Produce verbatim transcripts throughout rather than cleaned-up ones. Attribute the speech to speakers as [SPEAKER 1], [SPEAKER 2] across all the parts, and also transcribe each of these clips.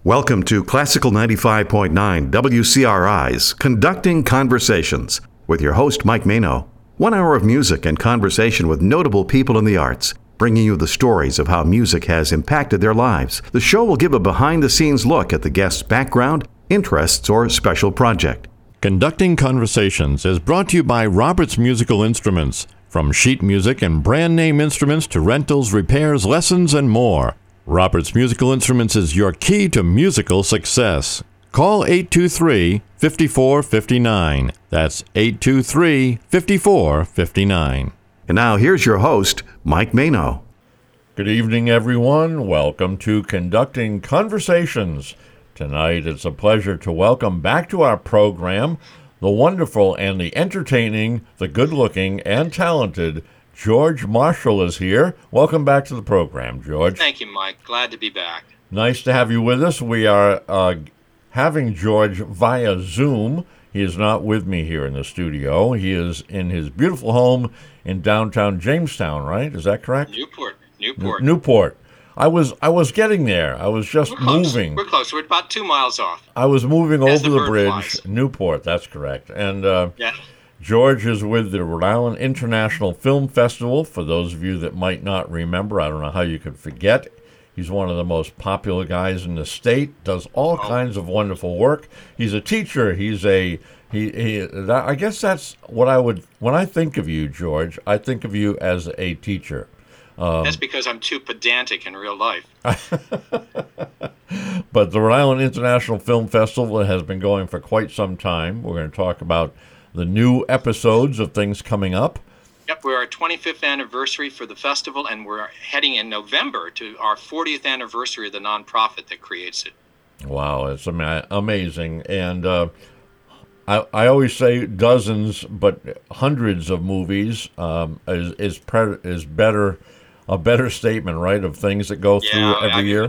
[SPEAKER 1] Welcome to Classical ninety-five point nine W C R I's Conducting Conversations with your host, Mike Mano. One hour of music and conversation with notable people in the arts, bringing you the stories of how music has impacted their lives. The show will give a behind-the-scenes look at the guest's background, interests, or special project.
[SPEAKER 2] Conducting Conversations is brought to you by Roberts Musical Instruments. From sheet music and brand name instruments to rentals, repairs, lessons, and more. Roberts Musical Instruments is your key to musical success. Call eight two three, five four five nine. That's eight two three, five four five nine.
[SPEAKER 1] And now here's your host, Mike Mano.
[SPEAKER 2] Good evening, everyone. Welcome to Conducting Conversations. Tonight, it's a pleasure to welcome back to our program the wonderful and the entertaining, the good-looking and talented George Marshall is here. Welcome back to the program, George.
[SPEAKER 3] Thank you, Mike. Glad to be back.
[SPEAKER 2] Nice to have you with us. We are uh, having George via Zoom. He is not with me here in the studio. He is in his beautiful home in downtown Jamestown, right? Is that correct?
[SPEAKER 3] Newport. Newport.
[SPEAKER 2] N- Newport. I was I was getting there. I was just
[SPEAKER 3] We're close.
[SPEAKER 2] moving.
[SPEAKER 3] We're close. We're about two miles off.
[SPEAKER 2] I was moving
[SPEAKER 3] As
[SPEAKER 2] over
[SPEAKER 3] the
[SPEAKER 2] the
[SPEAKER 3] bird
[SPEAKER 2] bridge.
[SPEAKER 3] flies.
[SPEAKER 2] Newport, that's correct. And uh,
[SPEAKER 3] Yeah.
[SPEAKER 2] George is with the Rhode Island International Film Festival. For those of you that might not remember, I don't know how you could forget. He's one of the most popular guys in the state, does all
[SPEAKER 3] Oh.
[SPEAKER 2] kinds of wonderful work. He's a teacher. He's a, he, he that, I guess that's what I would, when I think of you, George, I think of you as a teacher. Um,
[SPEAKER 3] That's because I'm too pedantic in real life.
[SPEAKER 2] But the Rhode Island International Film Festival has been going for quite some time. We're going to talk about the new episodes of things coming up.
[SPEAKER 3] Yep, we're our twenty-fifth anniversary for the festival, and we're heading in November to our fortieth anniversary of the nonprofit that creates it.
[SPEAKER 2] Wow, it's ama- amazing. And uh, I, I always say dozens, but hundreds of movies um, is is, pre- is better, a better statement, right, of things that go through
[SPEAKER 3] Yeah,
[SPEAKER 2] every
[SPEAKER 3] I,
[SPEAKER 2] year.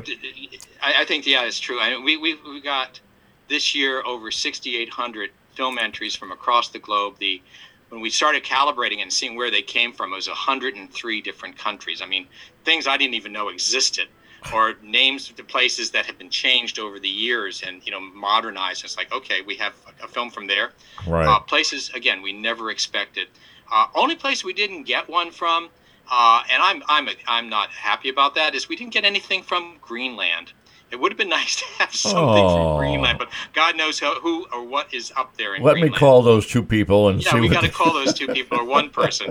[SPEAKER 3] I, I think, yeah, it's true. I mean, we, we, we got this year over sixty-eight hundred film entries from across the globe. The When we started calibrating and seeing where they came from, it was one hundred three different countries. I mean, things I didn't even know existed, or names of the places that have been changed over the years and, you know, modernized. It's like, okay, we have a film from there.
[SPEAKER 2] Right.
[SPEAKER 3] Uh, places, again, we never expected. Uh, only place we didn't get one from, uh, and I'm I'm I'm not happy about that, is we didn't get anything from Greenland. It would have been nice to have something
[SPEAKER 2] Oh.
[SPEAKER 3] from Greenland, but God knows who, who or what is up there in
[SPEAKER 2] Let
[SPEAKER 3] Greenland.
[SPEAKER 2] me call those two people and
[SPEAKER 3] Yeah,
[SPEAKER 2] see
[SPEAKER 3] we
[SPEAKER 2] what
[SPEAKER 3] got to
[SPEAKER 2] they-
[SPEAKER 3] call those two people or one person.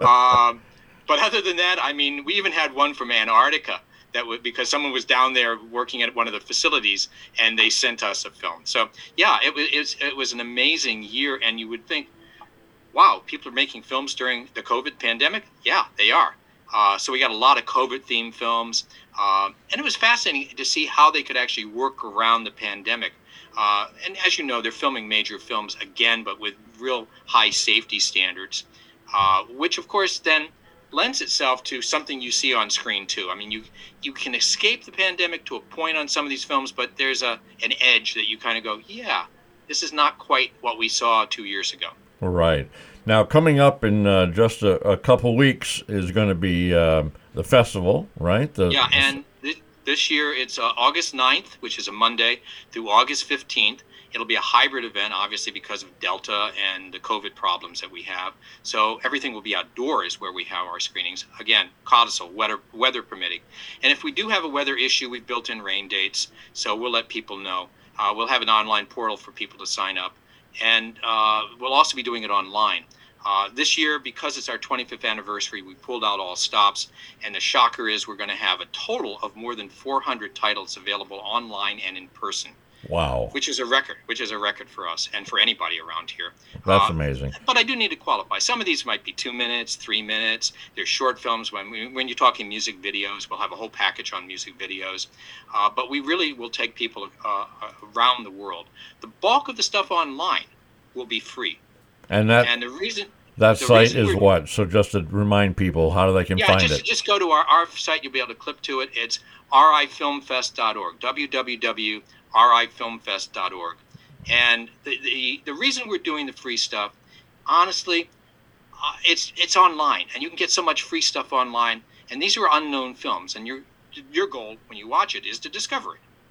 [SPEAKER 3] Um, but other than that, I mean, we even had one from Antarctica that would, because someone was down there working at one of the facilities, and they sent us a film. So yeah, it was it was, it was an amazing year, and you would think, wow, people are making films during the COVID pandemic. Yeah, they are. Uh, so we got a lot of COVID-themed films, um, and it was fascinating to see how they could actually work around the pandemic. Uh, and as you know, they're filming major films again, but with real high safety standards, uh, which of course then lends itself to something you see on screen too. I mean, you you can escape the pandemic to a point on some of these films, but there's a an edge that you kind of go, yeah, this is not quite what we saw two years ago.
[SPEAKER 2] Right. Now, coming up in uh, just a, a couple weeks is going to be um, the festival, right? The,
[SPEAKER 3] Yeah, and th- this year it's uh, August ninth, which is a Monday, through August fifteenth. It'll be a hybrid event, obviously, because of Delta and the COVID problems that we have. So everything will be outdoors where we have our screenings. Again, codicil, weather, weather permitting. And if we do have a weather issue, we've built in rain dates, so we'll let people know. Uh, we'll have an online portal for people to sign up. And uh, we'll also be doing it online. Uh, this year, because it's our twenty-fifth anniversary, we pulled out all stops. And the shocker is we're going to have a total of more than four hundred titles available online and in person.
[SPEAKER 2] Wow.
[SPEAKER 3] Which is a record, which is a record for us and for anybody around here.
[SPEAKER 2] That's
[SPEAKER 3] Uh,
[SPEAKER 2] amazing.
[SPEAKER 3] But I do need to qualify. Some of these might be two minutes, three minutes. They're short films. When we, when you're talking music videos, we'll have a whole package on music videos. Uh, but we really will take people uh, around the world. The bulk of the stuff online will be free.
[SPEAKER 2] And that
[SPEAKER 3] And the reason
[SPEAKER 2] that
[SPEAKER 3] the
[SPEAKER 2] site
[SPEAKER 3] reason
[SPEAKER 2] is
[SPEAKER 3] we're-
[SPEAKER 2] what? So just to remind people how they can
[SPEAKER 3] yeah,
[SPEAKER 2] find
[SPEAKER 3] just
[SPEAKER 2] it.
[SPEAKER 3] just go to our, our site. You'll be able to clip to it. It's r i film fest dot org. w w w dot r i film fest dot org. And the, the the reason we're doing the free stuff, honestly, uh, it's it's online, and you can get so much free stuff online. And these are unknown films, and your your goal when you watch it is to discover it.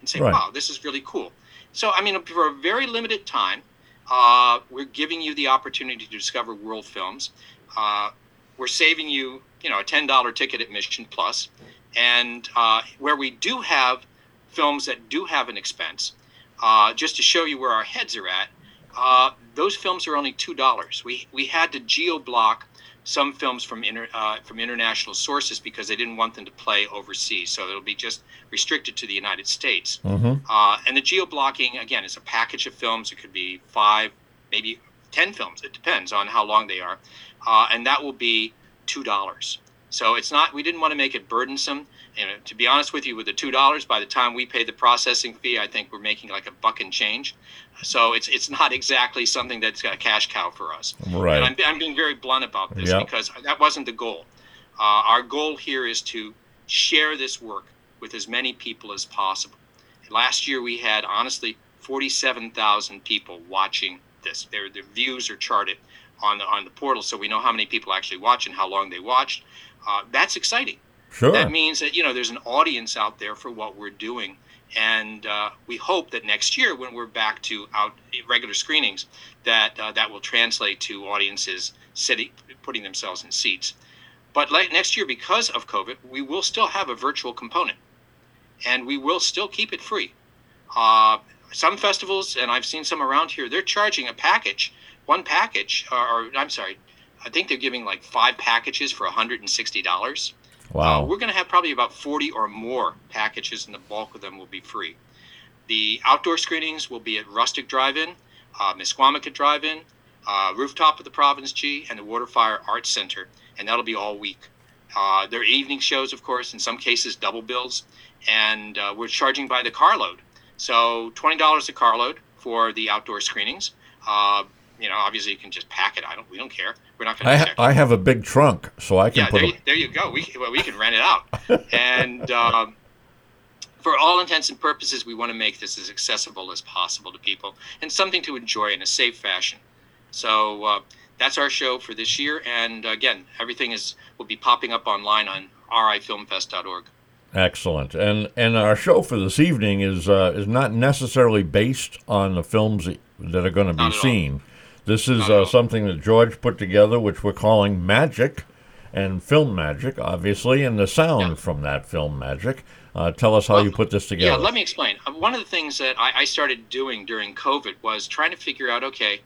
[SPEAKER 3] and say,
[SPEAKER 4] Right.
[SPEAKER 3] wow, this is really cool. So, I mean, for a very limited time, uh, we're giving you the opportunity to discover world films. Uh, we're saving you, you know, a ten dollars ticket admission plus. And uh, where we do have films that do have an expense, uh, just to show you where our heads are at, uh, those films are only two dollars. We we had to geo-block some films from inter, uh, from international sources because they didn't want them to play overseas. So it'll be just restricted to the United States.
[SPEAKER 4] Mm-hmm.
[SPEAKER 3] Uh, and the geo-blocking, again, is a package of films. It could be five, maybe ten films. It depends on how long they are. Uh, and that will be two dollars. So it's not, we didn't want to make it burdensome. And to be honest with you, with the two dollars, by the time we pay the processing fee, I think we're making like a buck and change. So it's it's not exactly something that's a cash cow for us.
[SPEAKER 4] Right.
[SPEAKER 3] And I'm, I'm being very blunt about this
[SPEAKER 4] Yep.
[SPEAKER 3] because that wasn't the goal. Uh, our goal here is to share this work with as many people as possible. Last year we had, honestly, forty-seven thousand people watching this. Their, their views are charted on the, on the portal, so we know how many people actually watch and how long they watched. Uh, that's exciting.
[SPEAKER 4] Sure.
[SPEAKER 3] That means that, you know, there's an audience out there for what we're doing. And uh, we hope that next year, when we're back to out regular screenings, that uh, that will translate to audiences sitting, putting themselves in seats. But like next year, because of COVID, we will still have a virtual component, and we will still keep it free. Uh, some festivals, and I've seen some around here, they're charging a package, one package, or, or I'm sorry, I think they're giving like five packages for one hundred sixty dollars.
[SPEAKER 4] Wow.
[SPEAKER 3] Uh, we're going to have probably about forty or more packages, and the bulk of them will be free. The outdoor screenings will be at Rustic Drive-In, uh, Misquamicut Drive-In, uh, Rooftop of the Province G, and the Waterfire Arts Center, and that'll be all week. Uh, there are evening shows, of course, in some cases double bills, and uh, we're charging by the carload. So twenty dollars a carload for the outdoor screenings. Uh, you know, obviously you can just pack it. I don't. We don't care. We're not going
[SPEAKER 4] I,
[SPEAKER 3] to
[SPEAKER 4] ha-
[SPEAKER 3] check.
[SPEAKER 4] I have a big trunk, so I can
[SPEAKER 3] Yeah,
[SPEAKER 4] put
[SPEAKER 3] there,
[SPEAKER 4] a...
[SPEAKER 3] you, there you go. We well, we can rent it out, and um, for all intents and purposes, we want to make this as accessible as possible to people and something to enjoy in a safe fashion. So uh, that's our show for this year, and again, everything is will be popping up online on r i film fest dot org.
[SPEAKER 4] Excellent. And and our show for this evening is uh, is not necessarily based on the films that are going to be
[SPEAKER 3] Not at all.
[SPEAKER 4] seen. This is
[SPEAKER 3] Not at
[SPEAKER 4] uh,
[SPEAKER 3] all.
[SPEAKER 4] something that George put together, which we're calling Magic, and film magic, obviously, and the sound
[SPEAKER 3] Yeah.
[SPEAKER 4] from that film magic. Uh, tell us how
[SPEAKER 3] Well,
[SPEAKER 4] you put this together.
[SPEAKER 3] Yeah, let me explain. Uh, One of the things that I, I started doing during COVID was trying to figure out, okay,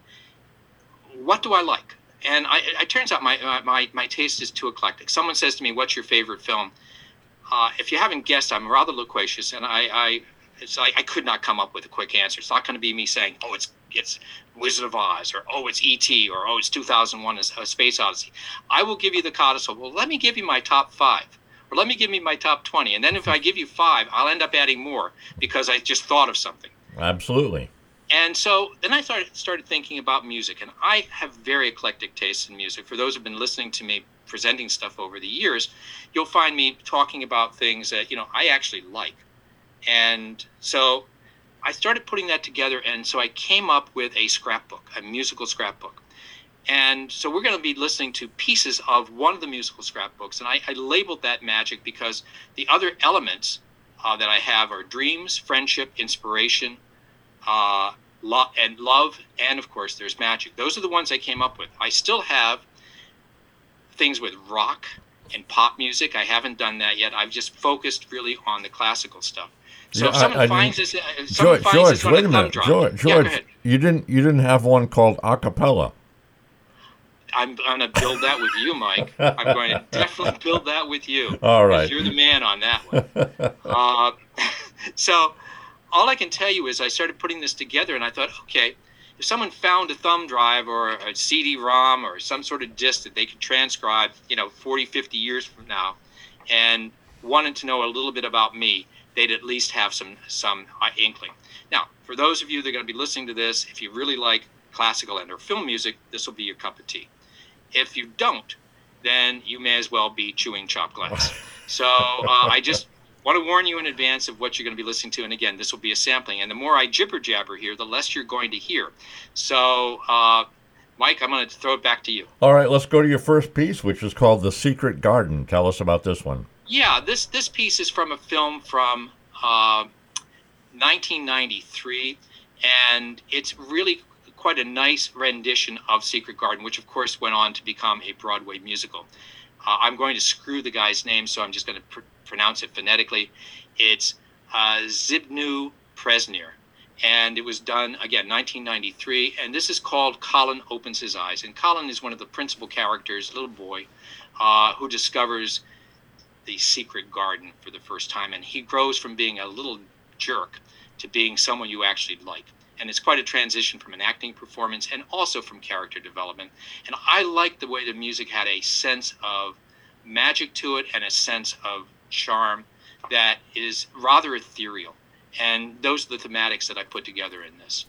[SPEAKER 3] what do I like? And I, it turns out my, uh, my my taste is too eclectic. Someone says to me, "What's your favorite film?" Uh, if you haven't guessed, I'm rather loquacious, and I, I it's like I could not come up with a quick answer. It's not going to be me saying, "Oh, it's it's Wizard of Oz," or "Oh, it's E T," or "Oh, it's two thousand one: A Space Odyssey." I will give you the codicil. Well, let me give you my top five, or let me give you my top twenty, and then if I give you five, I'll end up adding more because I just thought of something.
[SPEAKER 4] Absolutely.
[SPEAKER 3] And so then I started started thinking about music, and I have very eclectic tastes in music. For those who've been listening to me presenting stuff over the years, you'll find me talking about things that, you know, I actually like. And so I started putting that together, and so I came up with a scrapbook, a musical scrapbook. And so we're going to be listening to pieces of one of the musical scrapbooks, and I, I labeled that Magic because the other elements uh, that I have are dreams, friendship, inspiration, uh, lo- and love, and of course there's magic. Those are the ones I came up with. I still have things with rock and pop music. I haven't done that yet. I've just focused really on the classical stuff. So
[SPEAKER 4] Yeah,
[SPEAKER 3] if someone
[SPEAKER 4] I- I
[SPEAKER 3] finds
[SPEAKER 4] didn't-
[SPEAKER 3] this, uh, someone
[SPEAKER 4] George,
[SPEAKER 3] finds
[SPEAKER 4] George
[SPEAKER 3] this on
[SPEAKER 4] wait
[SPEAKER 3] a
[SPEAKER 4] a
[SPEAKER 3] thumb
[SPEAKER 4] minute.
[SPEAKER 3] drive.
[SPEAKER 4] George,
[SPEAKER 3] Yeah,
[SPEAKER 4] George
[SPEAKER 3] go ahead.
[SPEAKER 4] you didn't you didn't have one called a cappella.
[SPEAKER 3] I'm going to build that with you, Mike. I'm going to definitely build that with you.
[SPEAKER 4] All right.
[SPEAKER 3] Because you're the man on that one. uh, so all I can tell you is I started putting this together, and I thought, okay, if someone found a thumb drive or a C D ROM or some sort of disc that they could transcribe, you know, forty, fifty years from now, and wanted to know a little bit about me, they'd at least have some some uh, inkling. Now, for those of you that are going to be listening to this, if you really like classical and or film music, this will be your cup of tea. If you don't, then you may as well be chewing chopped glass. So uh, I just want to warn you in advance of what you're going to be listening to. And again, this will be a sampling. And the more I jibber jabber here, the less you're going to hear. So, uh, Mike, I'm going to throw it back to you.
[SPEAKER 4] All right, let's go to your first piece, which is called The Secret Garden. Tell us about this one.
[SPEAKER 3] Yeah, this this piece is from a film from uh, nineteen ninety-three, and it's really quite a nice rendition of Secret Garden, which of course went on to become a Broadway musical. Uh, I'm going to screw the guy's name, so I'm just going to pr- pronounce it phonetically. It's uh, Zbigniew Przesnyr, and it was done, again, nineteen ninety-three, and this is called Colin Opens His Eyes. And Colin is one of the principal characters, little boy, uh, who discovers the secret garden for the first time, and he grows from being a little jerk to being someone you actually like. And it's quite a transition from an acting performance and also from character development. And I like the way the music had a sense of magic to it and a sense of charm that is rather ethereal. And those are the thematics that I put together in this.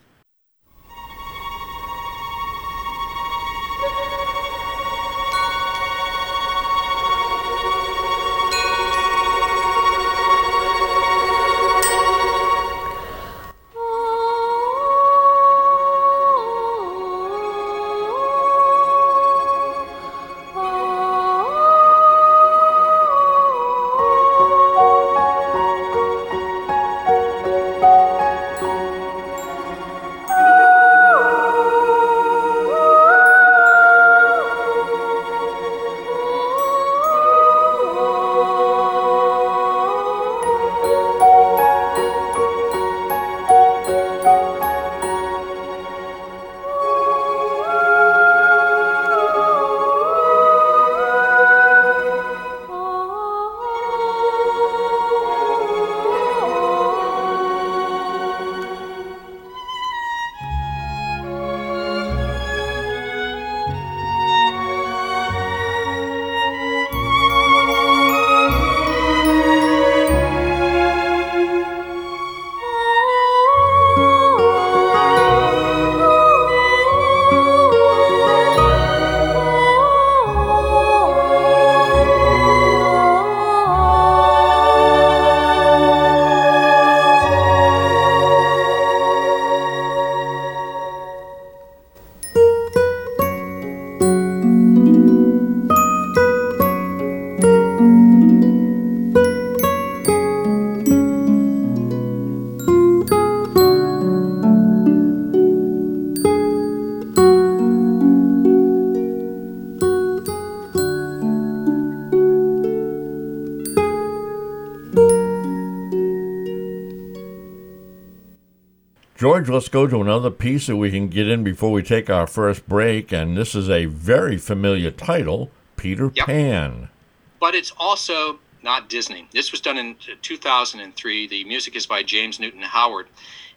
[SPEAKER 4] George, let's go to another piece that we can get in before we take our first break, and this is a very familiar title, Peter
[SPEAKER 3] Yep.
[SPEAKER 4] Pan.
[SPEAKER 3] But it's also not Disney. This was done in two thousand three. The music is by James Newton Howard.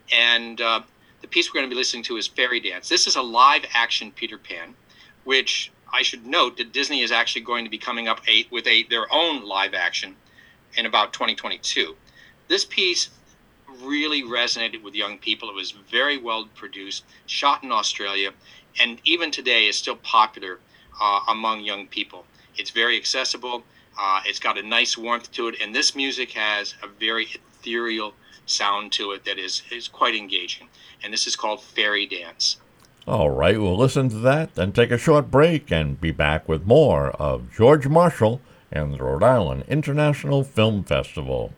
[SPEAKER 3] And uh, the piece we're going to be listening to is Fairy Dance. This is a live-action Peter Pan, which I should note that Disney is actually going to be coming up a, with a their own live-action in about twenty twenty-two. This piece really resonated with young people. It was very well produced, shot in Australia, and even today is still popular uh, among young people. It's very accessible. Uh, it's got a nice warmth to it, and this music has a very ethereal sound to it that is, is quite engaging. And this is called Fairy Dance.
[SPEAKER 4] All right, we'll listen to that, then take a short break and be back with more of George Marshall and the Rhode Island International Film Festival.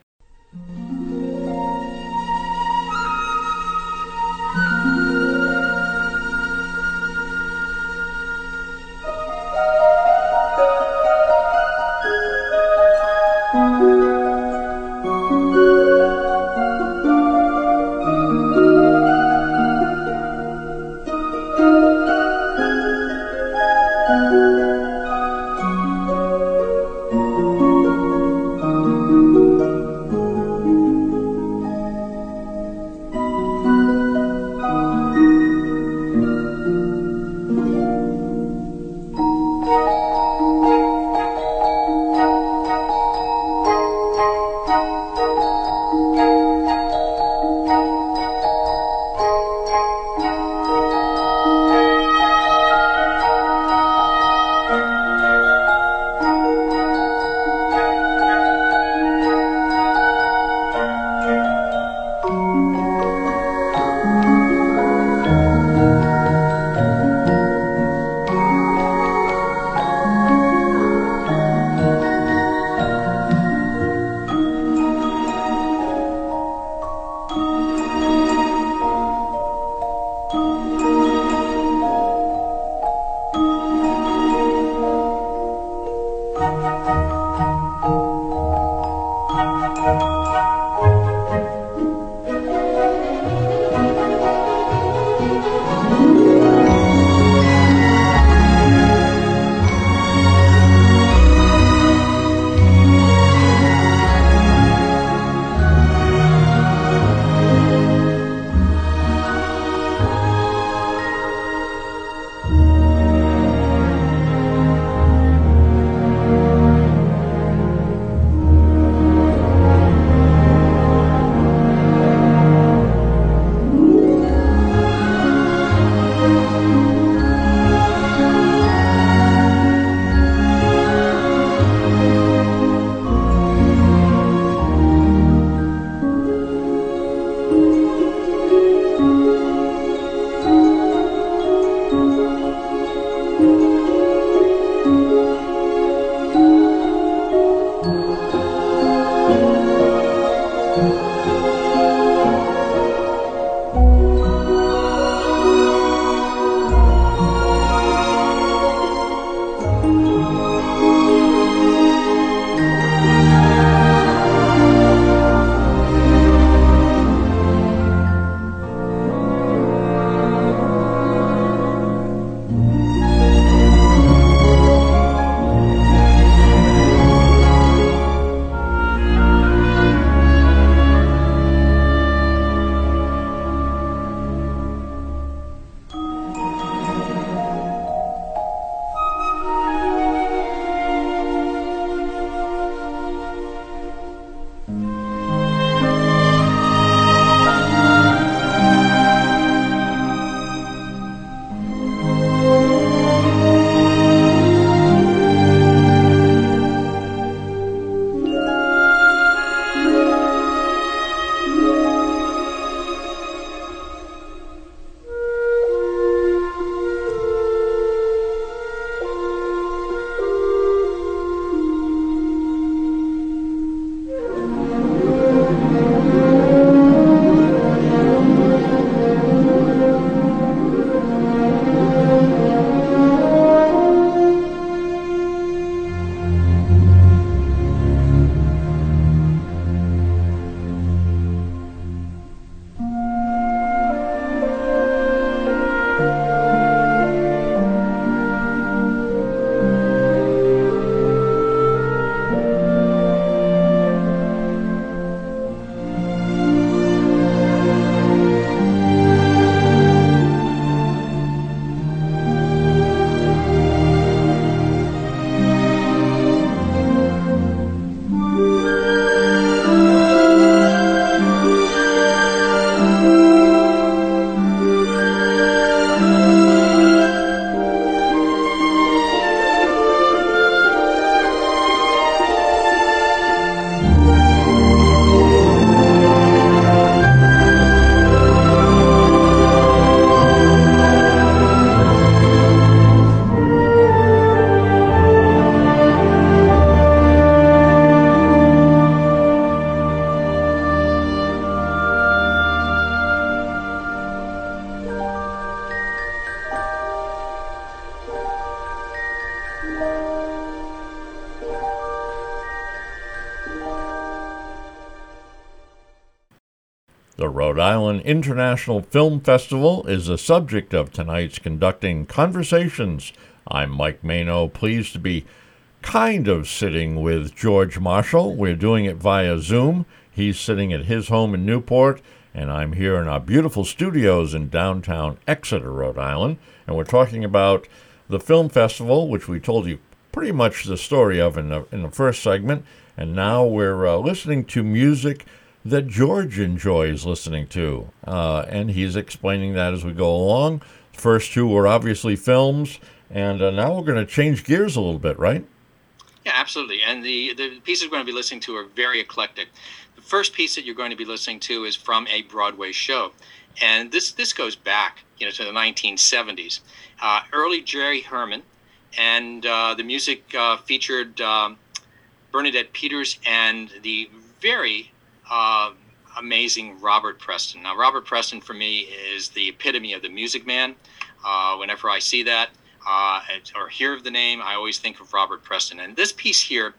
[SPEAKER 4] The Rhode Island International Film Festival is the subject of tonight's Conducting Conversations. I'm Mike Mano, pleased to be kind of sitting with George Marshall. We're doing it via Zoom. He's sitting at his home in Newport, and I'm here in our beautiful studios in downtown Exeter, Rhode Island. And we're talking about the film festival, which we told you pretty much the story of in the, in the first segment. And now we're uh, listening to music that George enjoys listening to. Uh, and he's explaining that as we go along. First two were obviously films, and uh, now we're going to change gears a little bit, right?
[SPEAKER 3] Yeah, absolutely. And the, the pieces we're going to be listening to are very eclectic. The first piece that you're going to be listening to is from a Broadway show. And this, this goes back, you know, to the nineteen seventies. Uh, early Jerry Herman, and uh, the music uh, featured um, Bernadette Peters and the very uh, amazing Robert Preston. Now, Robert Preston, for me, is the epitome of the Music Man. Uh, whenever I see that uh, or hear of the name, I always think of Robert Preston. And this piece here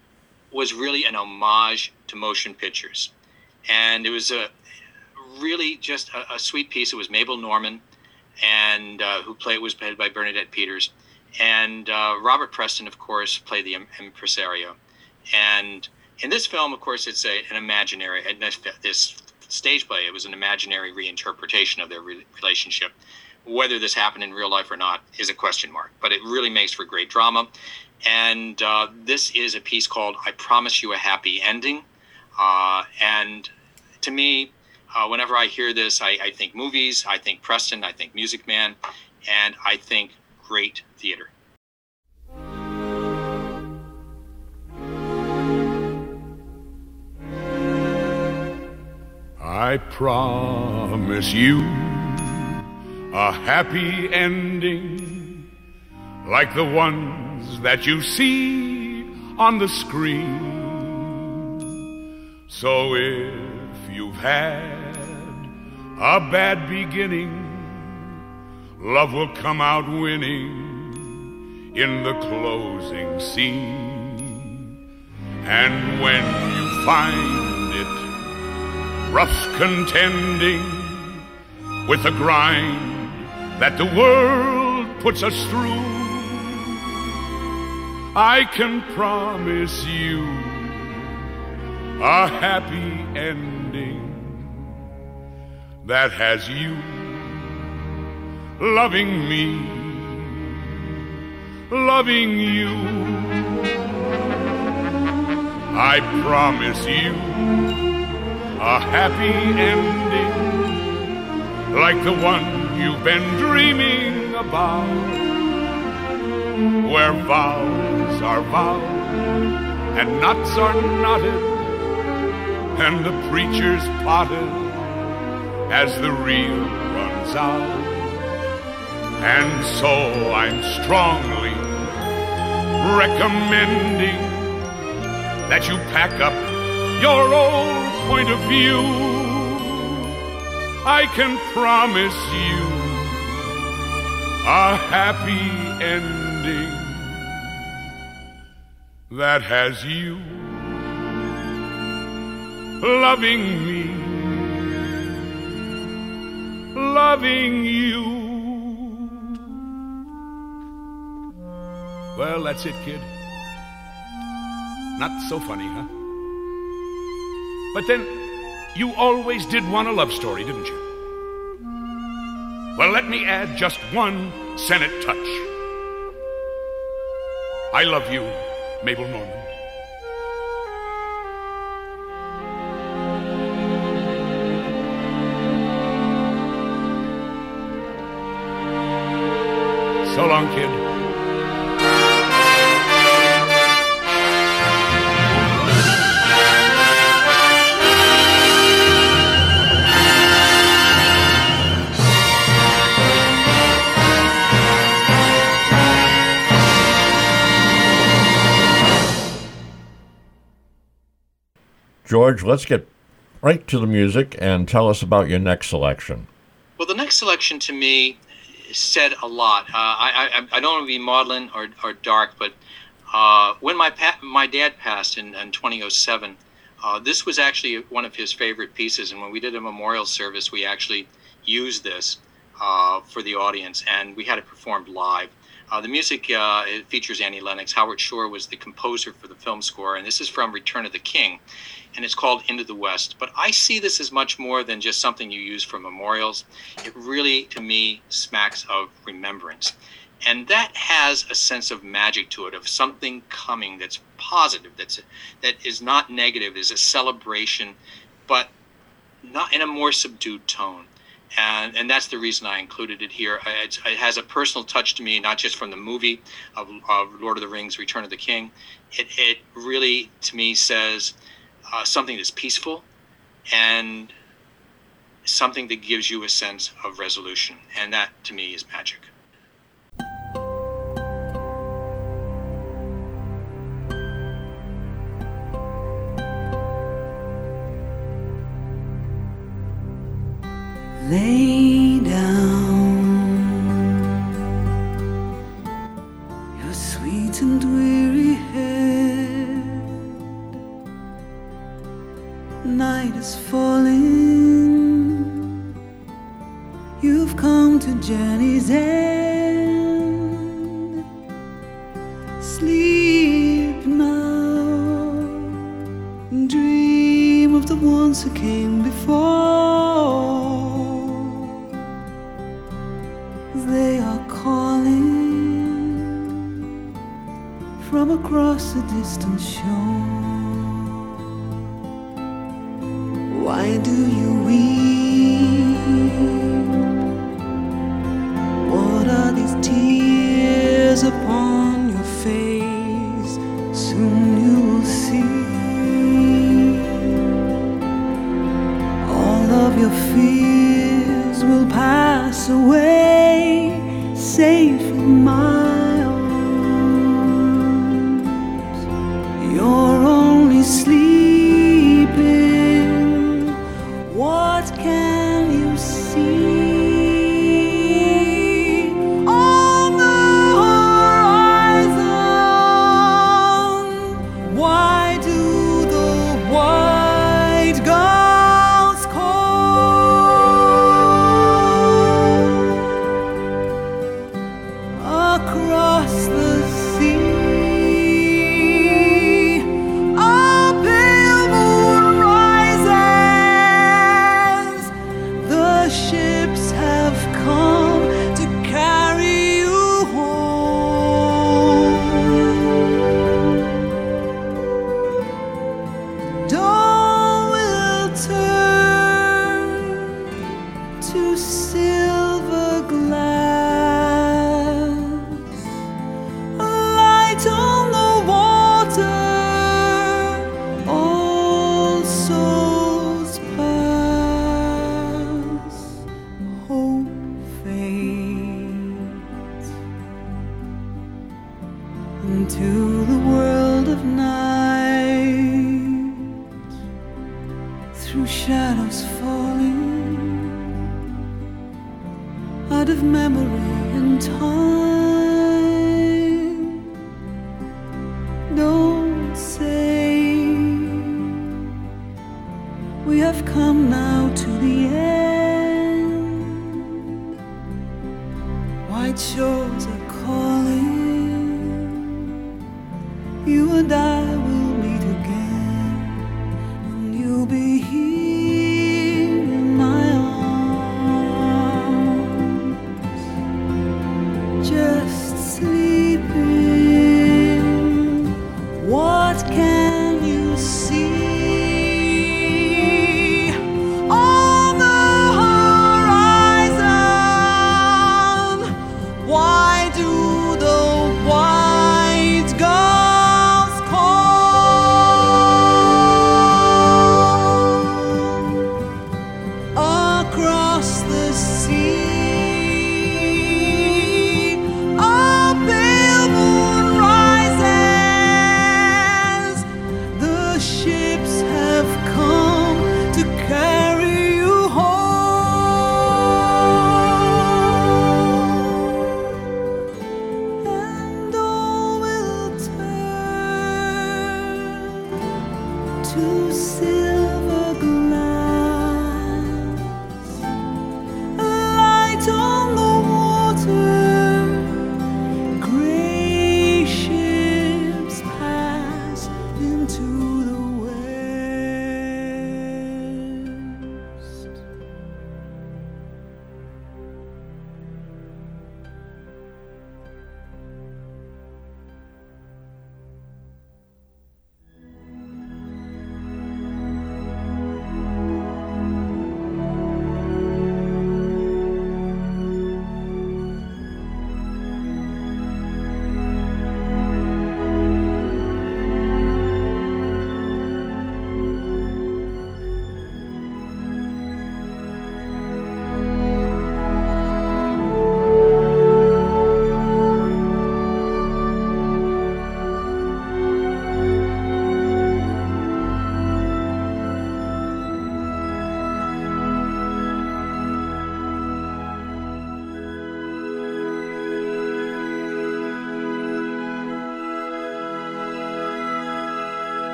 [SPEAKER 3] was really an homage to motion pictures. And it was a really just a, a sweet piece. It was Mabel Normand, and uh, who played was played by Bernadette Peters. And uh, Robert Preston, of course, played the impresario. And in this film, of course, it's a, an imaginary, this, this stage play, it was an imaginary reinterpretation of their re- relationship. Whether this happened in real life or not is a question mark, but it really makes for great drama. And uh, this is a piece called I Promise You a Happy Ending. Uh, and to me, uh, whenever I hear this, I, I think movies, I think Preston, I think Music Man, and I think great theater.
[SPEAKER 5] I promise you a happy ending, like the ones that you see on the screen. So if you've had a bad beginning, love will come out winning in the closing scene. And when you find it rough contending with the grind that the world puts us through, I can promise you a happy ending that has you loving me, loving you. I promise you a happy ending, like the one you've been dreaming about, where vows are vowed and knots are knotted, and the preacher's potted as the reel runs out. And so I'm strongly recommending that you pack up your old point of view. I can promise you a happy ending that has you loving me, loving you. Well, that's it, kid. Not so funny, huh? But then, you always did want a love story, didn't you? Well, let me add just one Senate touch. I love you, Mabel Normand. So long, kid.
[SPEAKER 4] George, let's get right to the music and tell us about your next selection.
[SPEAKER 3] Well, the next selection to me said a lot. Uh, I, I I don't want to be maudlin or, or dark, but uh, when my pa- my dad passed in, in twenty oh seven, uh, this was actually one of his favorite pieces. And when we did a memorial service, we actually used this uh, for the audience, and we had it performed live. Uh, the music uh, it features Annie Lennox. Howard Shore was the composer for the film score, and this is from Return of the King, and it's called Into the West. But I see this as much more than just something you use for memorials. It really, to me, smacks of remembrance. And that has a sense of magic to it, of something coming that's positive, that's that is not negative, is a celebration, but not in a more subdued tone. And and that's the reason I included it here. It's, it has a personal touch to me, not just from the movie of, of Lord of the Rings, Return of the King. It, it really, to me, says uh, something that's peaceful and something that gives you a sense of resolution. And that, to me, is magic.
[SPEAKER 6] Lay down your sweet and weary head. Night is falling. You've come to journey's end. Sleep now and dream of the ones who came before. They are calling from across a distant shore. Why do you weep? What are these tears upon your face? Soon you will see all of your fears will pass away. Safe in my arms, you're only sleeping. What can you see on the horizon? Why do the white gulls call? Across the sea, a pale moon rises. The ships have come to carry you home. Dawn will turn to silver glass. On the water, all souls pass. Hope fades into the world of night. Through shadows falling out of memory and time. Don't say we have come now to the end. White shores are calling. You and I will meet again, and you'll be here in my arms, just sleeping. What can you see on the horizon? Why do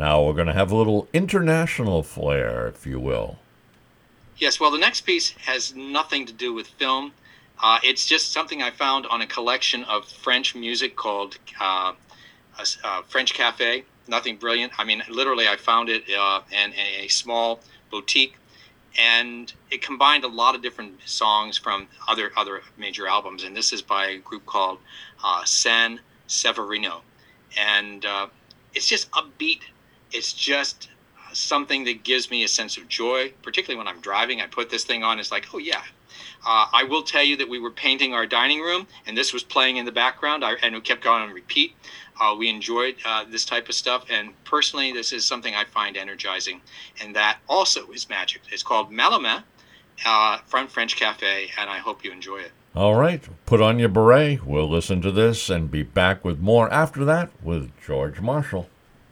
[SPEAKER 4] Now we're going to have a little international flair, if you will.
[SPEAKER 3] Yes, well, the next piece has nothing to do with film. Uh, it's just something I found on a collection of French music called uh, a, a French Cafe. Nothing brilliant. I mean, literally, I found it uh, in, in a small boutique, and it combined a lot of different songs from other other major albums. And this is by a group called uh, San Severino, and uh, it's just upbeat. It's just something that gives me a sense of joy, particularly when I'm driving. I put this thing on. It's like, oh yeah. Uh, I will tell you that we were painting our dining room, and this was playing in the background, I, and it kept going on repeat. Uh, we enjoyed uh, this type of stuff, and personally, this is something I find energizing, and that also is magic. It's called Malamain uh, from French Cafe, and I hope you enjoy it.
[SPEAKER 4] All right, put on your beret. We'll listen to this and be back with more after that with George Marshall.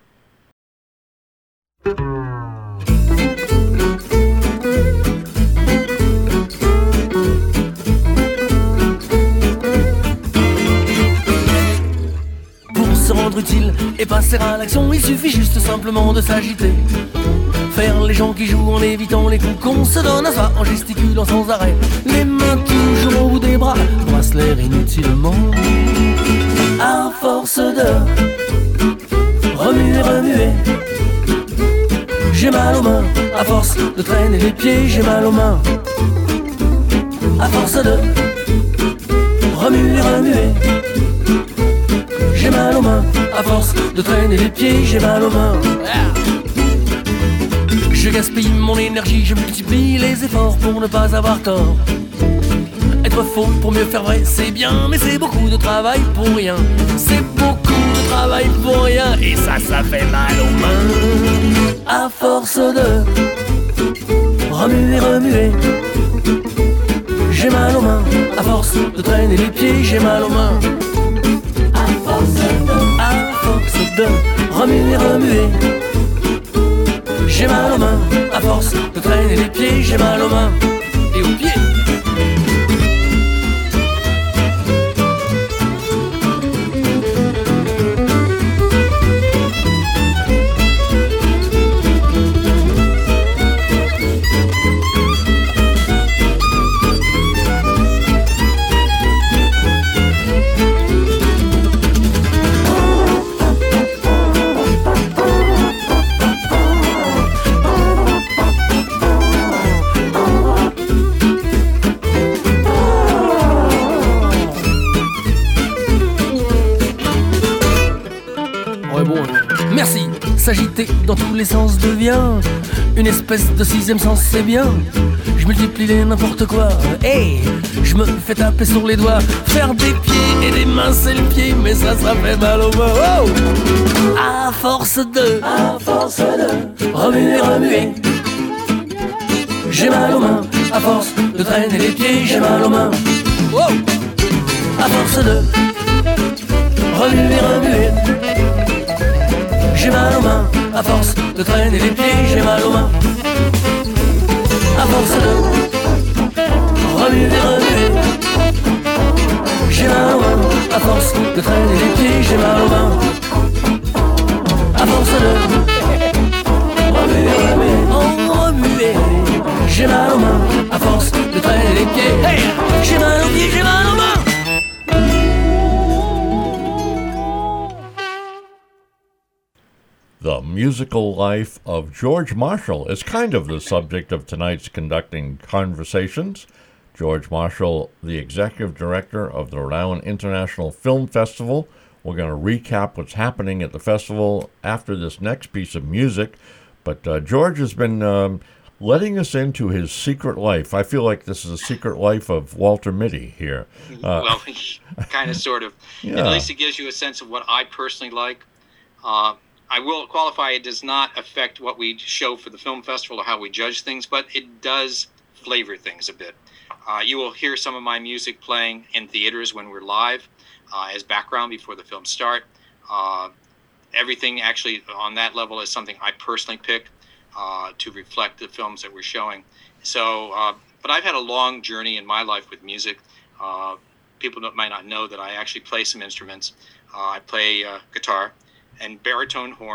[SPEAKER 7] Se rendre utile et passer à l'action, il suffit juste simplement de s'agiter. Faire les gens qui jouent en évitant les coups qu'on se donne à soi, en gesticulant sans arrêt, les mains toujours au bout des bras, brasse l'air inutilement. À force de remuer, remuer, j'ai mal aux mains. À force de traîner les pieds, j'ai mal aux mains. À force de remuer, remuer, j'ai mal aux mains. À force de traîner les pieds, j'ai mal aux mains. Je gaspille mon énergie, je multiplie les efforts pour ne pas avoir tort. Être faux pour mieux faire vrai, c'est bien, mais c'est beaucoup de travail pour rien. C'est beaucoup de travail pour rien, et ça, ça fait mal aux mains. À force de remuer, remuer, j'ai mal aux mains. À force de traîner les pieds, j'ai mal aux mains. À force de remuer, remuer, j'ai mal aux mains. À force de traîner les pieds, j'ai mal aux mains et aux pieds. S'agiter dans tous les sens devient une espèce de sixième sens, c'est bien. Je multiplie les n'importe quoi, hey, je me fais taper sur les doigts. Faire des pieds et des mains, c'est le pied, mais ça, ça fait mal aux mains. Oh, à force de, à force de remuer, remuer, j'ai mal aux mains. À force de traîner les pieds, j'ai mal aux mains. Oh, à force de remuer, remuer, j'ai mal aux mains. À force de traîner les pieds, j'ai mal aux mains. À force de remuer, remuer, j'ai mal aux mains. À force de traîner les pieds, j'ai mal aux mains. À force de remuer, remuer, oh, remuer, j'ai mal aux mains. À force de traîner les pieds, hey, j'ai mal aux pieds, j'ai mal aux mains.
[SPEAKER 4] The musical life of George Marshall is kind of the subject of tonight's Conducting Conversations. George Marshall, the executive director of the Rhode Island International Film Festival. We're going to recap what's happening at the festival after this next piece of music. But uh, George has been um, letting us into his secret life. I feel like this is a secret life of Walter Mitty here. Uh,
[SPEAKER 3] well, kind of, sort of.
[SPEAKER 4] Yeah.
[SPEAKER 3] At least it gives you a sense of what I personally like. Uh, I will qualify it does not affect what we show for the film festival or how we judge things, but it does flavor things a bit. Uh, you will hear some of my music playing in theaters when we're live uh, as background before the films start. Uh, everything actually on that level is something I personally pick uh, to reflect the films that we're showing. So, uh, but I've had a long journey in my life with music. Uh, people might not know that I actually play some instruments. Uh, I play uh, guitar and baritone horn,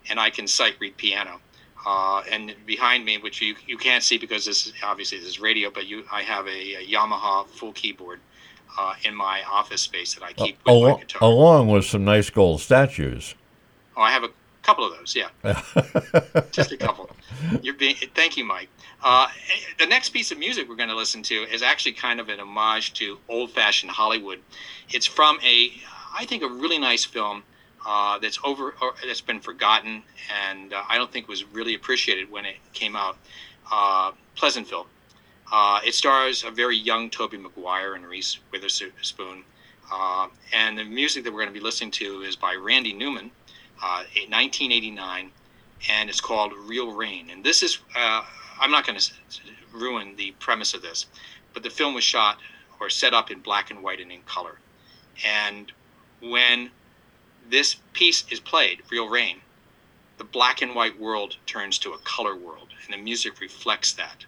[SPEAKER 3] and I can sight read piano. Uh, and behind me, which you you can't see because this is obviously this is radio, but you I have a, a Yamaha full keyboard uh, in my office space that I keep with
[SPEAKER 4] Al-
[SPEAKER 3] my guitar.
[SPEAKER 4] Along with some nice gold statues.
[SPEAKER 3] Oh, I have a couple of those, yeah, just a couple. You're being thank you, Mike. Uh, the next piece of music we're going to listen to is actually kind of an homage to old-fashioned Hollywood. It's from a, I think, a really nice film. Uh, that's over, or that's been forgotten, and uh, I don't think was really appreciated when it came out. Uh, Pleasantville. Uh, it stars a very young Tobey Maguire and Reese Witherspoon, uh, and the music that we're going to be listening to is by Randy Newman, uh, in nineteen eighty-nine, and it's called Real Rain. And this is, uh, I'm not going to ruin the premise of this, but the film was shot or set up in black and white and in color, and when this piece is played, Real Rain, the black and white world turns to a color world, and the music reflects that.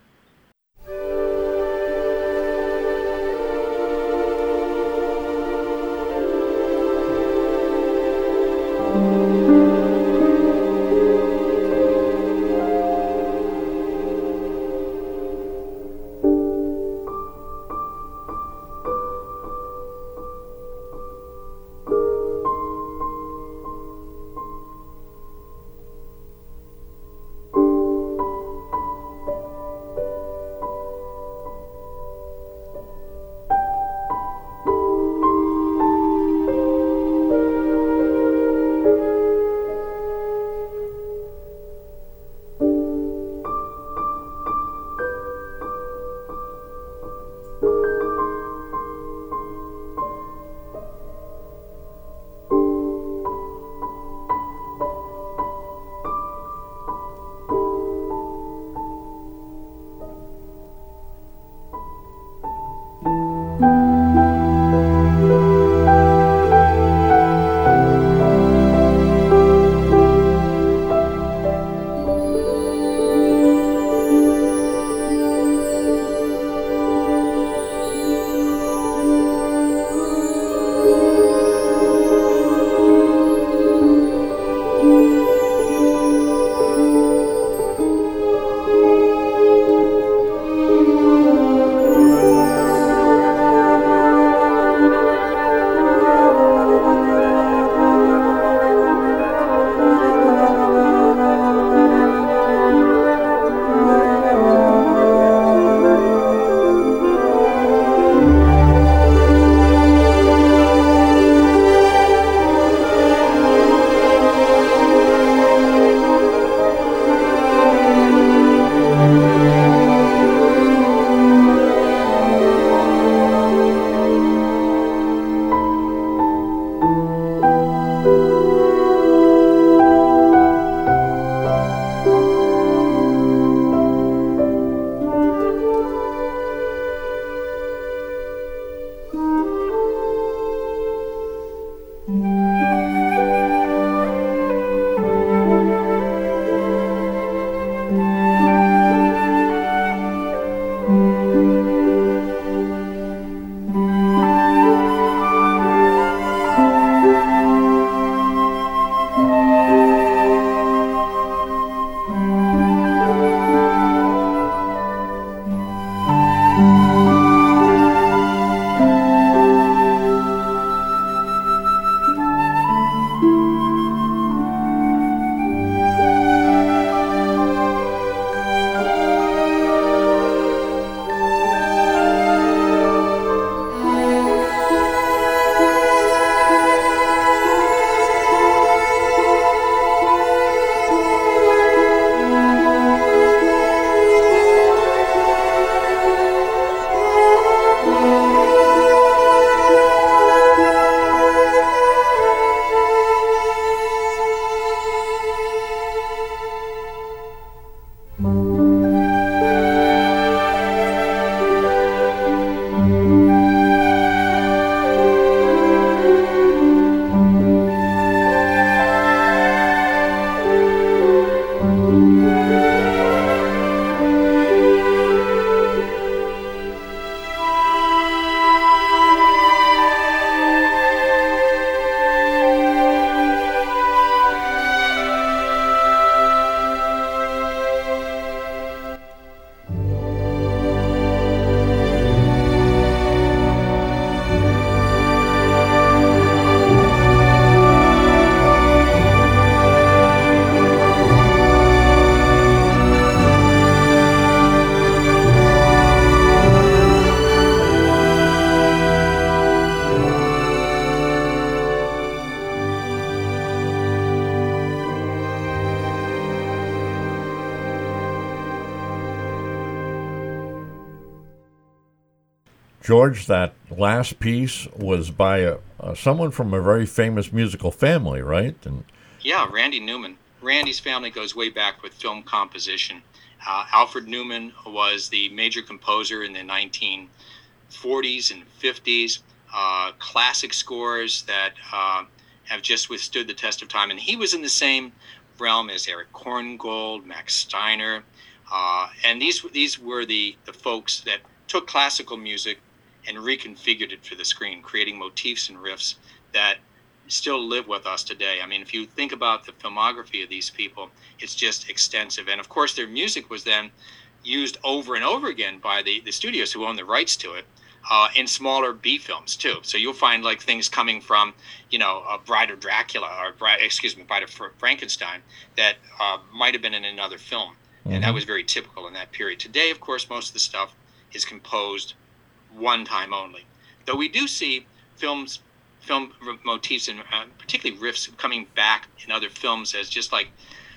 [SPEAKER 4] George, that last piece was by a, uh, someone from a very famous musical family, right? And
[SPEAKER 3] yeah, Randy Newman. Randy's family goes way back with film composition. Uh, Alfred Newman was the major composer in the nineteen forties and fifties. Uh, classic scores that uh, have just withstood the test of time. And he was in the same realm as Eric Korngold, Max Steiner. Uh, and these these were the, the folks that took classical music and reconfigured it for the screen, creating motifs and riffs that still live with us today. I mean, if you think about the filmography of these people, it's just extensive. And of course, their music was then used over and over again by the, the studios who own the rights to it. Uh, in smaller B films too, so you'll find like things coming from, you know, uh, Bride of Dracula or Bride, excuse me, Bride of Fr- Frankenstein that uh, might have been in another film, mm-hmm. and that was very typical in that period. Today, of course, most of the stuff is composed one time only. Though we do see films, film motifs and uh, particularly riffs coming back in other films as just like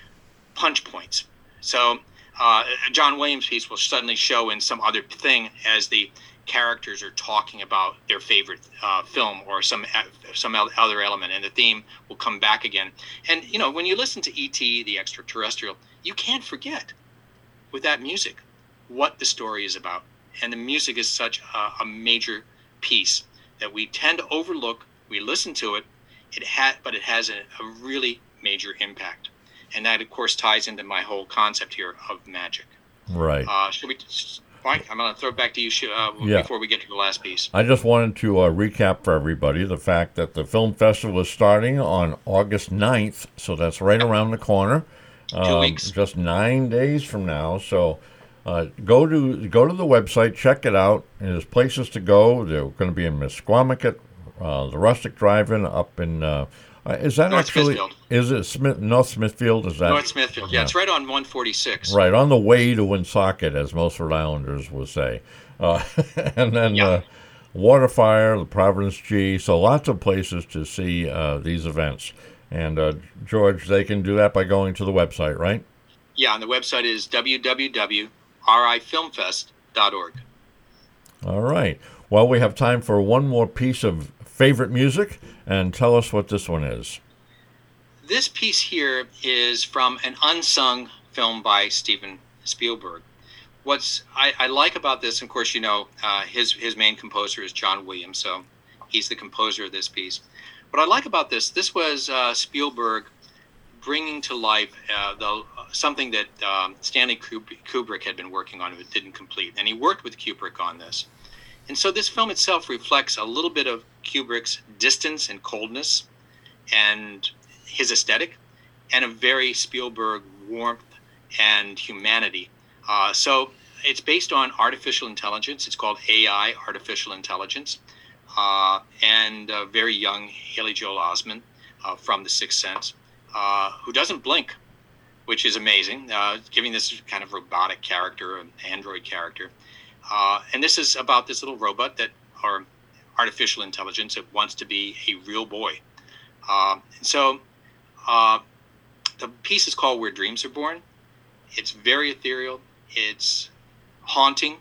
[SPEAKER 3] punch points. So uh, John Williams' piece will suddenly show in some other thing as the characters are talking about their favorite uh, film or some some other element, and the theme will come back again. And you know, when you listen to E T, the extraterrestrial, you can't forget with that music what the story is about. And the music is such a, a major piece that we tend to overlook. We listen to it, it ha- but it has a, a really major impact. And that, of course, ties into my whole concept here of magic.
[SPEAKER 4] Right.
[SPEAKER 3] Uh, should we... Mike, I'm going to throw it back to you uh,
[SPEAKER 4] yeah.
[SPEAKER 3] before we get to the last piece.
[SPEAKER 4] I just wanted to uh, recap for everybody the fact that the film festival is starting on August ninth, so that's right around the corner.
[SPEAKER 3] Two
[SPEAKER 4] um,
[SPEAKER 3] weeks.
[SPEAKER 4] Just nine days from now. So uh, go to go to the website, check it out. There's places to go. They're going to be in Misquamicut, uh, the Rustic Drive-In up in... Uh, Uh, is that
[SPEAKER 3] North
[SPEAKER 4] actually
[SPEAKER 3] Smithfield.
[SPEAKER 4] Is it Smith North Smithfield? Is that
[SPEAKER 3] North Smithfield? Yeah, it's right on one forty-six.
[SPEAKER 4] Right on the way to Woonsocket, as most Rhode Islanders will say, uh, and then
[SPEAKER 3] Yeah.
[SPEAKER 4] uh, Waterfire, the Providence G. So lots of places to see uh, these events. And uh, George, they can do that by going to the website, right?
[SPEAKER 3] Yeah, and the website is w w w dot r i film fest dot org.
[SPEAKER 4] All right. Well, we have time for one more piece of favorite music, and tell us what this one is.
[SPEAKER 3] This piece here is from an unsung film by Steven Spielberg. What's I, I like about this, of course, you know, uh, his his main composer is John Williams, so he's the composer of this piece. What I like about this, this was uh, Spielberg bringing to life uh, the something that um, Stanley Kubrick had been working on but didn't complete, and he worked with Kubrick on this. And so this film itself reflects a little bit of Kubrick's distance and coldness and his aesthetic, and a very Spielberg warmth and humanity. Uh, so it's based on artificial intelligence. It's called A I, Artificial Intelligence. Uh, and uh, very young Haley Joel Osment uh, from The Sixth Sense, uh, who doesn't blink, which is amazing, uh, giving this kind of robotic character, an android character. Uh, and this is about this little robot that, or artificial intelligence, that wants to be a real boy. Uh, and so uh, the piece is called Where Dreams Are Born. It's very ethereal. It's haunting.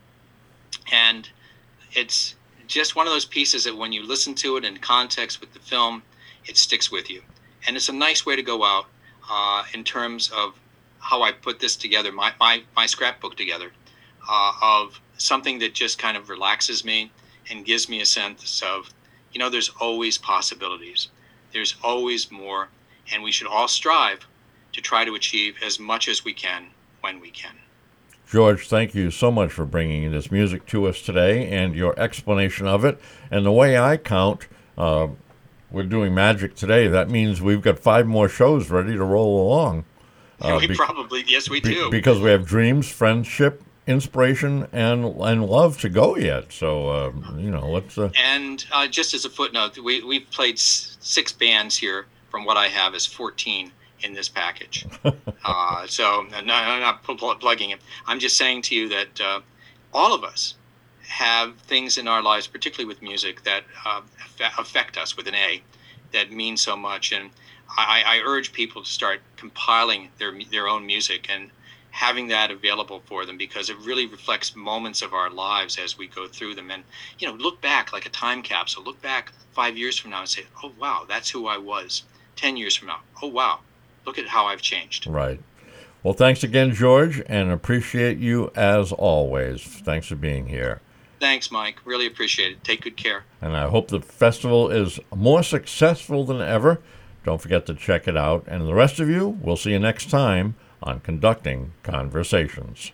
[SPEAKER 3] And it's just one of those pieces that when you listen to it in context with the film, it sticks with you. And it's a nice way to go out uh, in terms of how I put this together, my, my, my scrapbook together, uh, of something that just kind of relaxes me and gives me a sense of, you know, there's always possibilities. There's always more, and we should all strive to try to achieve as much as we can when we can.
[SPEAKER 4] George, thank you so much for bringing this music to us today and your explanation of it. And the way I count, uh, we're doing magic today. That means we've got five more shows ready to roll along.
[SPEAKER 3] Uh, we be- probably, yes, we do.
[SPEAKER 4] Be- because we have dreams, friendship, inspiration, and and love to go yet. So, uh, you know, let's... Uh...
[SPEAKER 3] And uh, just as a footnote, we, we've played s- six bands here from what I have is fourteen in this package. uh, so no, I'm not pl- plugging it. I'm just saying to you that uh, all of us have things in our lives, particularly with music, that uh, affect us with an A, that mean so much. And I, I urge people to start compiling their their own music and having that available for them, because it really reflects moments of our lives as we go through them. And, you know, look back like a time capsule. Look back five years from now and say, oh, wow, that's who I was. Ten years from now, oh, wow, look at how I've changed.
[SPEAKER 4] Right. Well, thanks again, George, and appreciate you as always. Thanks for being here.
[SPEAKER 3] Thanks, Mike. Really appreciate it. Take good care.
[SPEAKER 4] And I hope the festival is more successful than ever. Don't forget to check it out. And the rest of you, we'll see you next time on Conducting Conversations.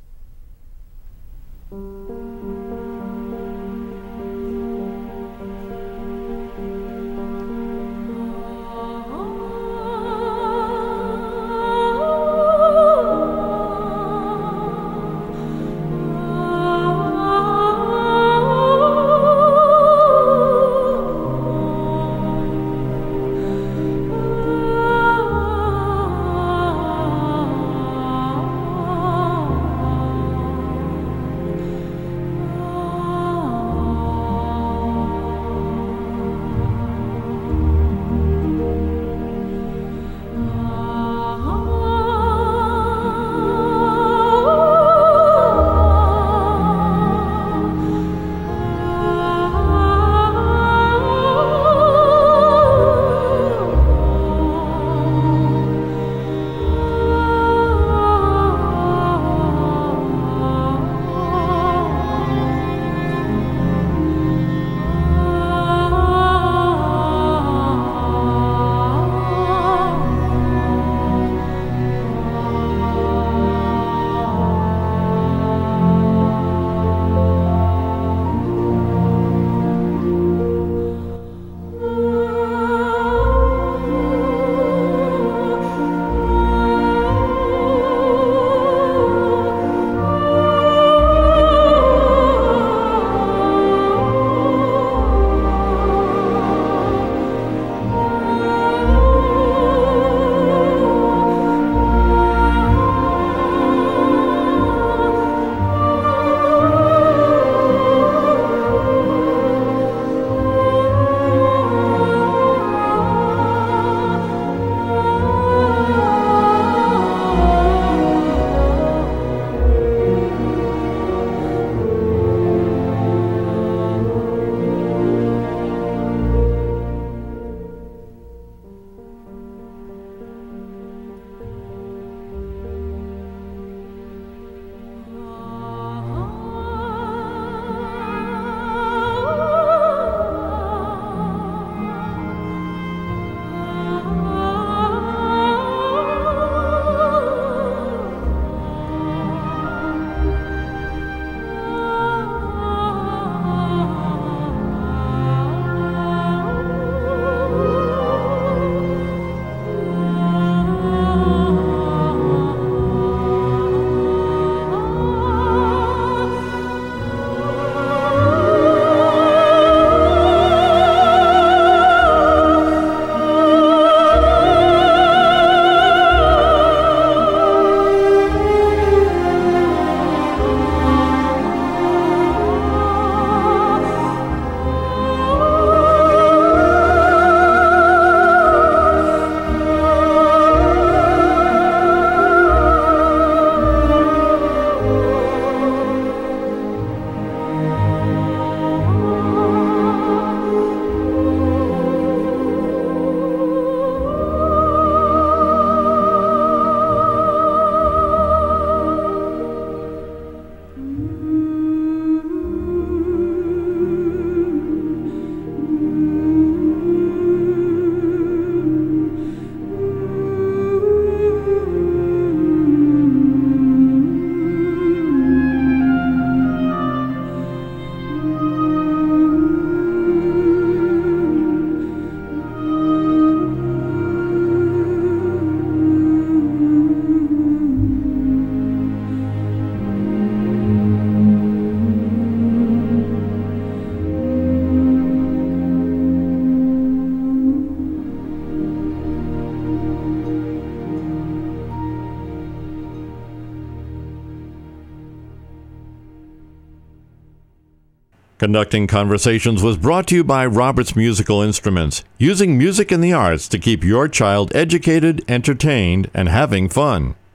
[SPEAKER 2] Conducting Conversations was brought to you by Roberts Musical Instruments, using music and the arts to keep your child educated, entertained, and having fun.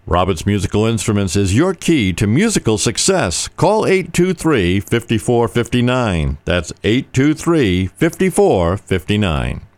[SPEAKER 2] Roberts Musical Instruments is your key to musical success. Call eight two three, five four five nine. That's eight two three, five four five nine.